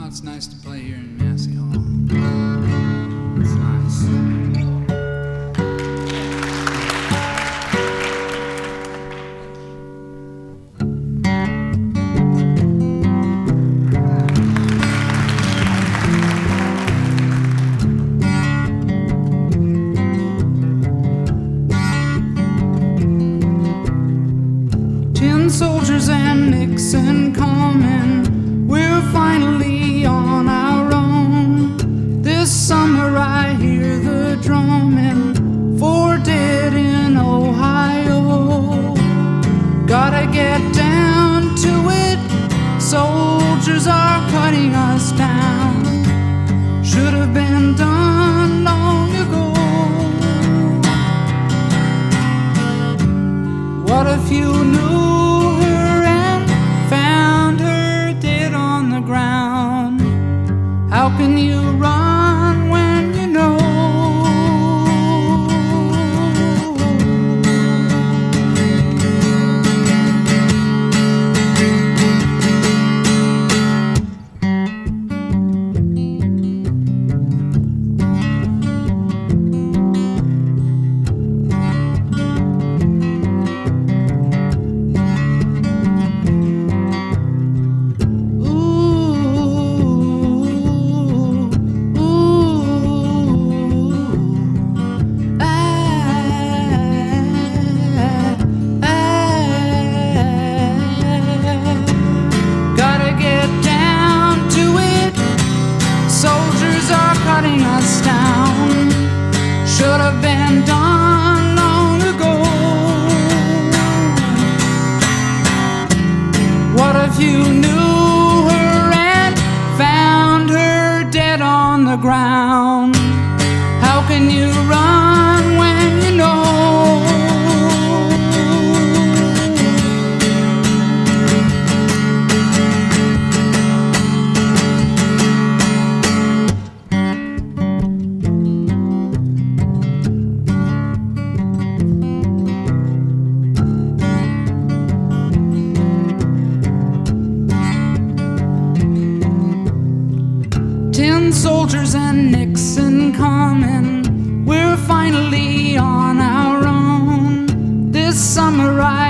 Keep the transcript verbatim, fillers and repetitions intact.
it's nice to play here in Massey Hall. It's nice. Tin soldiers and Nixon coming, we're finally on our own. This summer I hear the drumming for dead in Ohio. Gotta get down to it, soldiers are cutting us down. Should have been done long ago. What if you knew her and found her dead on the ground? How can you run when you know? Cutting us down, should have been done long ago. What if you knew her and found her dead on the ground? How can you run when you know? Tin soldiers and Nixon coming, we're finally on our own. This summer I